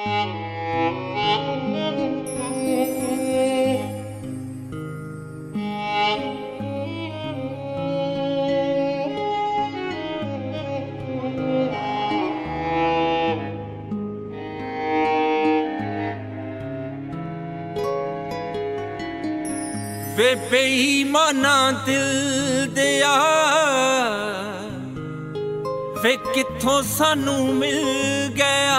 ਵੇ ਬੇਈਮਾਨਾ ਦਿਲ ਦਿਆ ਵੇ ਕਿੱਥੋਂ ਸਾਨੂੰ ਮਿਲ ਗਿਆ।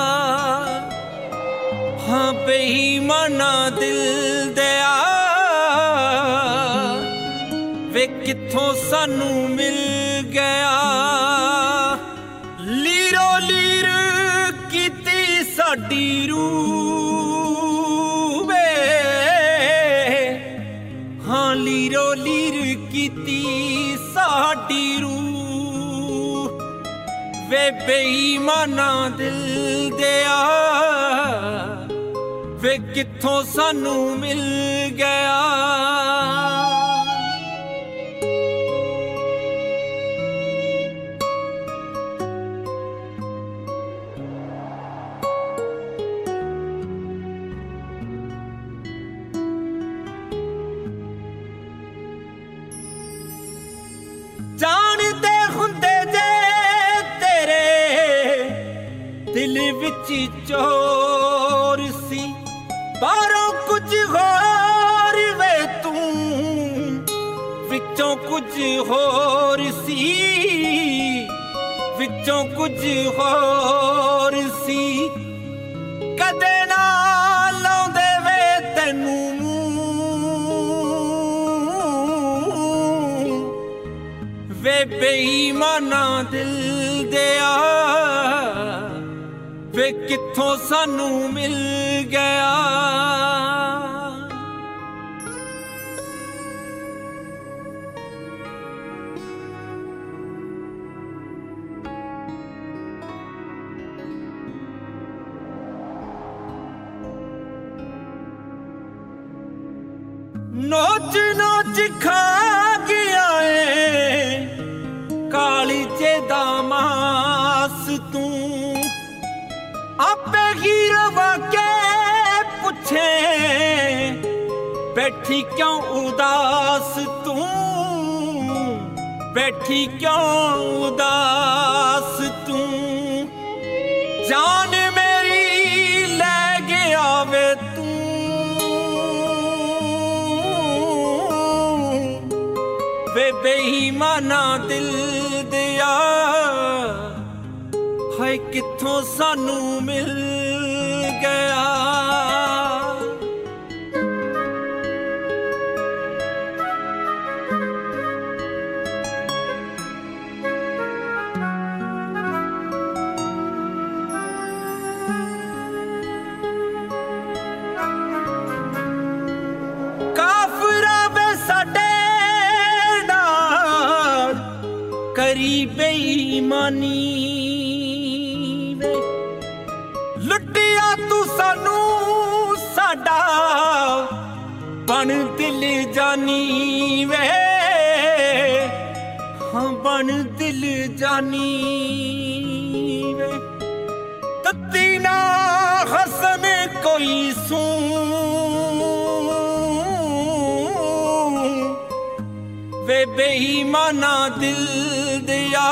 ਹਾਂ ਬੇਈਮਾਨਾ ਦਿਲ ਦਿਆ ਵੇ ਕਿੱਥੋਂ ਸਾਨੂੰ ਮਿਲ ਗਿਆ। ਲੀਰੋ ਲੀਰ ਕੀਤੀ ਸਾਡੀ ਰੂਹ ਵੇ, ਹਾਂ ਲੀਰੋ ਲੀਰ ਕੀਤੀ ਸਾਡੀ ਰੂਹ ਵੇ ਬੇਈਮਾਨਾ ਦਿਲ ਦਿਆ ਵੇ ਕਿੱਥੋਂ ਸਾਨੂੰ ਮਿਲ ਗਿਆ। ਜਾਣਦੇ ਹੁੰਦੇ ਜੇ ਤੇਰੇ ਦਿਲ ਵਿੱਚ ਚੋਰ ਸੀ, ਬਾਹਰੋਂ ਕੁਝ ਹੋਰ ਵੇ ਤੂੰ ਵਿੱਚੋਂ ਕੁਝ ਹੋਰ ਸੀ, ਵਿੱਚੋਂ ਕੁਝ ਹੋਰ ਸੀ। ਕਦੇ ਨਾ ਲਾਉਂਦੇ ਵੇ ਤੈਨੂੰ ਵੇ ਬੇਈਮਾਨਾ ਦਿਲ ਦਿਆ ਵੇ ਕਿੱਥੋਂ ਸਾਨੂੰ ਮਿਲ ਗਿਆ। ਨੋਚ ਨੋਚ ਖਾ ਗਿਆ ਏ ਕਾਲੀਜੇ ਦਾ ਮਾਸ ਤੂੰ, ਆਪੇ ਹੀ ਰਵਾ ਕੇ ਪੁੱਛੇ ਬੈਠੀ ਕਿਉਂ ਉਦਾਸ ਤੂੰ, ਬੈਠੀ ਕਿਉਂ ਉਦਾਸ ਤੂੰ। ਜਾਨ ਮੇਰੀ ਲੈ ਗਿਆ ਵੇ ਤੂੰ ਵੇ ਬੇਈਮਾਨਾ ਦਿਲ ਦਿਆ ਹਾਏ ਕਿੱਥੋਂ ਸਾਨੂੰ ਮਿਲ ਗਿਆ। ਕਾਫਰਾਂ ਵੇ ਸਾਡੇ ਕਰੀ ਬੇਈਮਾਨੀ ਵੇ, ਲੁੱਟਿਆ ਤੂੰ ਸਾਨੂੰ ਸਾਡਾ ਬਣ ਦਿਲ ਜਾਨੀ ਵੇ, ਹਾਂ ਬਣ ਦਿਲ ਜਾਨੀ ਵੇ। ਤੱਤੀ ਨਾ ਹਸਨ ਕੋਈ ਸੂੰ ਵੇ ਬੇਈਮਾਨਾ ਦਿਲ ਦਿਆ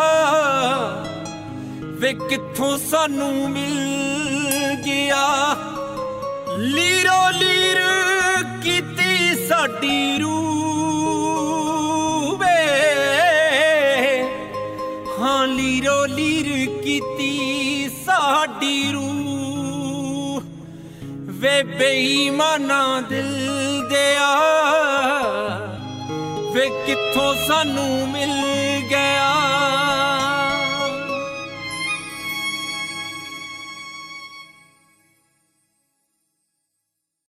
ਵੇ ਕਿੱਥੋਂ ਸਾਨੂੰ ਮਿਲ ਗਿਆ। ਲੀਰੋ ਲੀਰ ਕੀਤੀ ਸਾਡੀ ਰੂਹ ਵੇ, ਹਾਂ ਲੀਰੋ ਲੀਰ ਕੀਤੀ ਸਾਡੀ ਰੂਹ ਵੇ ਬੇਈਮਾਨਾ ਦਿਲ ਦਿਆ ਵੇ ਕਿੱਥੋਂ ਸਾਨੂੰ ਮਿਲ